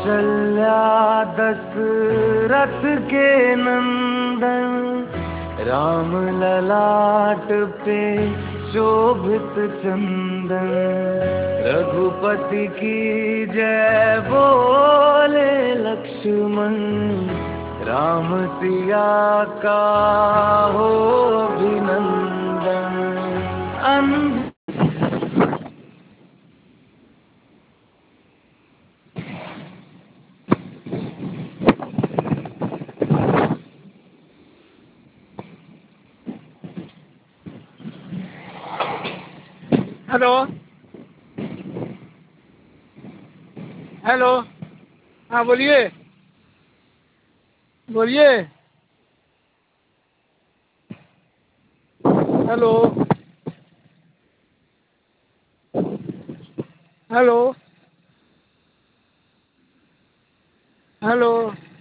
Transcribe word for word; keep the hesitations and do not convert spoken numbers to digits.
कौशल्या दशरथ के नंदन, राम ललाट पे शोभित चंदन। रघुपति की जय बोले लक्ष्मण, राम सिया का हो अभिनंदन। अंध हेलो हेलो। हाँ बोलिए बोलिए। Hello hello hello.